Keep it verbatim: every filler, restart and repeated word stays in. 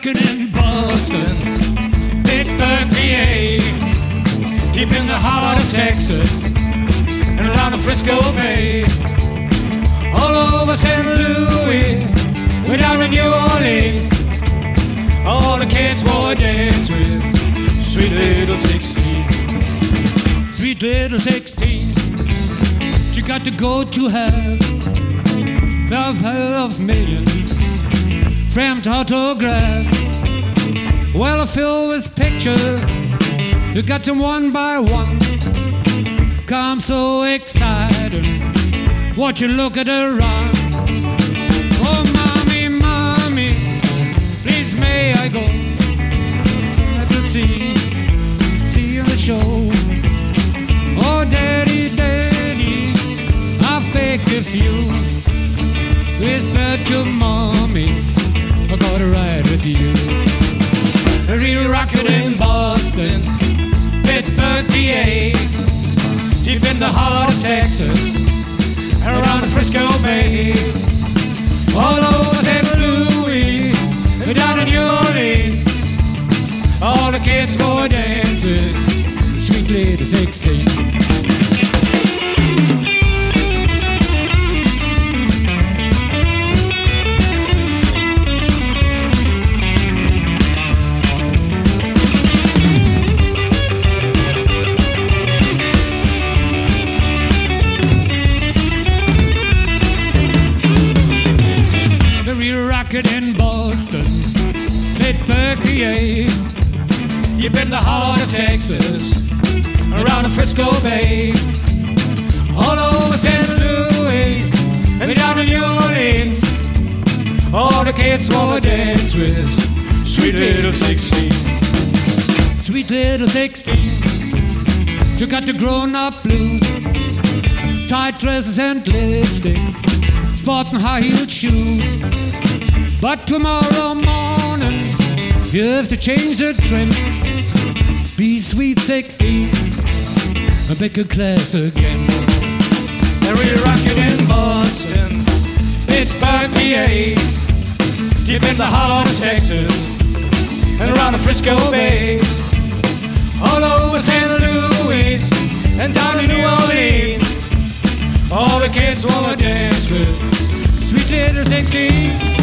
rocking in Boston, Pittsburgh, P A, deep in the heart of Texas, and around the Frisco Bay, all over Saint Louis, way down in New Orleans, all the kids wanna dance with sweet little sixteen. Sweet little sixteen, she got to go to have love of millions, framed autograph, well filled with pictures. You got them one by one. Come so excited, watch you look at her run. Oh, mommy, mommy, please may I go? I have to see, see you in the show. Oh, daddy, daddy, I've begged of you, whisper to mommy, I got to ride with you. Real rocket in Boston, Pittsburgh, P A, deep in the heart of Texas, and around the Frisco Bay, all over Saint Louis, and down in New Orleans, all the kids go dancing, sweet little sixteen. Rocket in Boston, Pittsburgh, P A, deep in the heart of Texas, around the Frisco Bay, all over Saint Louis, and down in New Orleans, all the kids wanna dance with sweet little sixteen. Sweet little sixteen, you got the grown-up blues, tight dresses and lipsticks, sporting high-heeled shoes. But tomorrow morning, you have to change the trim. Be sweet sixteen, and pick a class again. We're rocking in Boston, Pittsburgh, P A, deep in the heart of Texas, and around the Frisco Bay, all over Saint Louis, and down in New Orleans, all the kids wanna dance with sweet little sixteen.